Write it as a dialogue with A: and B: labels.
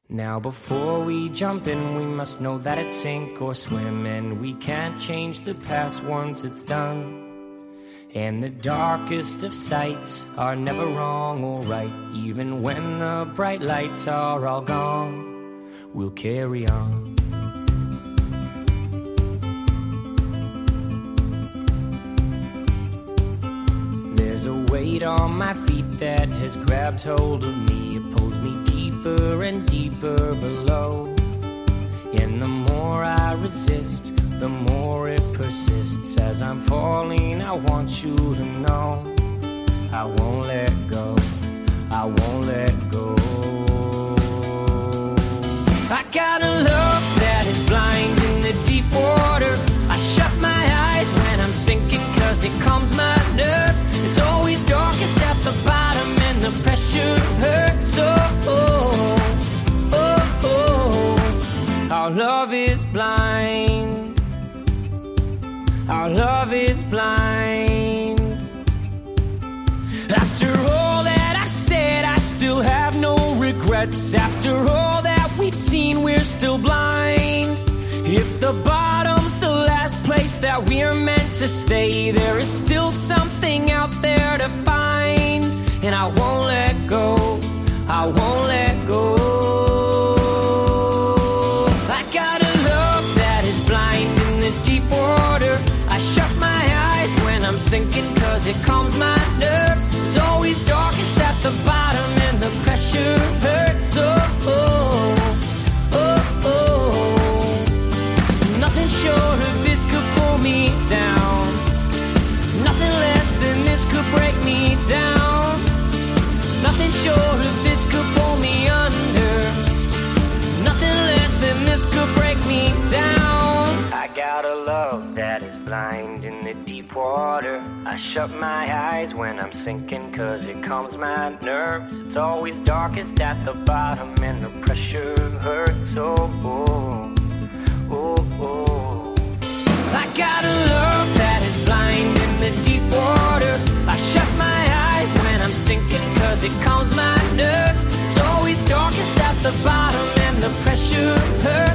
A: Now before we jump in, we must know that it's sink or swim, and we can't change the past once it's done. And the darkest of sights are never wrong or right. Even when the bright lights are all gone, we'll carry on. There's a weight on my feet that has grabbed hold of me. It pulls me deeper and deeper below. And the more I resist, the more it persists. As I'm falling, I want you to know I won't let go, I won't let go. I got a love that is blind in the deep water. I shut my eyes when I'm sinking, cause it calms my nerves. It's always darkest at the bottom and the pressure hurts. Our love is blind. Our love is blind. After all that I've said, I still have no regrets. After all that we've seen, we're still blind. If the bottom's the last place that we're meant to stay, there is still something out there to find. And I won't let go, I won't let go. I got a love that is blind in the deep water. I shut my eyes when I'm sinking, cause it calms my nerves. It's always darkest at the bottom and the pressure hurts. Nothing short of this could pull me down. Nothing less than this could break me down. Nothing short of this could pull me under. Nothing less than this could break me down. I got a love that is blind in the deep water. I shut my eyes when I'm sinking, cause it calms my nerves. It's always darkest at the bottom and the pressure hurts. I got a love that is blind in the deep water. I shut my eyes when I'm sinking, cause it calms my nerves. It's always darkest at the bottom and the pressure hurts.